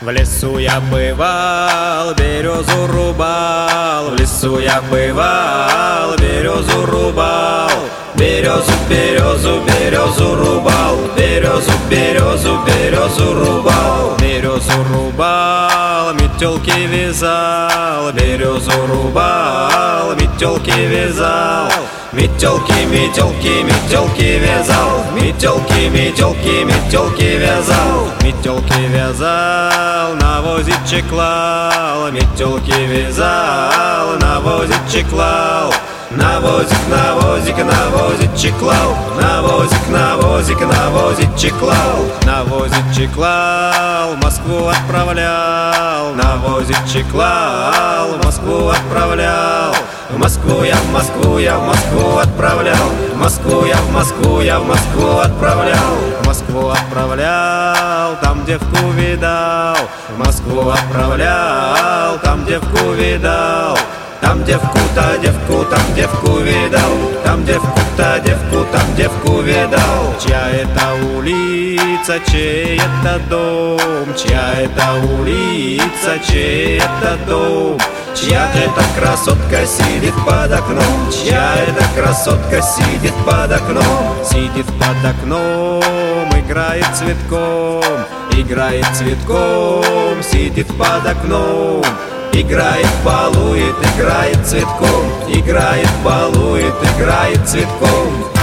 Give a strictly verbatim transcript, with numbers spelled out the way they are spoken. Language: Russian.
В лесу я бывал, березу рубал, в лесу я бывал, березу рубал, березу, березу, березу рубал, березу, березу, березу рубал, березу рубал, метелки вязал, березу рубал, метелки вязал. Метелки, метелки, метелки вязал, метелки, метелки, метелки вязал, метелки вязал, навозичек клал, метелки вязал, навозичек клал, навозик, навозик, навозичек клал, навозик, навозик, навозичек клал, навозичек клал, в Москву отправлял, навозичек клал, в Москву отправлял. В Москву я, в Москву я, в Москву отправлял, в Москву я, в Москву я, в Москву отправлял, в Москву отправлял, там девку видал, в Москву отправлял, там девку видал, там девку-то, девку, там девку видал, там девку-то, девку, там девку видал. Чья это улица, чей это дом, чья это улица, чей это дом? Чья эта красотка сидит под окном, чья эта красотка сидит под окном, сидит под окном, играет цветком, играет цветком, сидит под окном, играет, балует, играет цветком, играет, балует, играет цветком.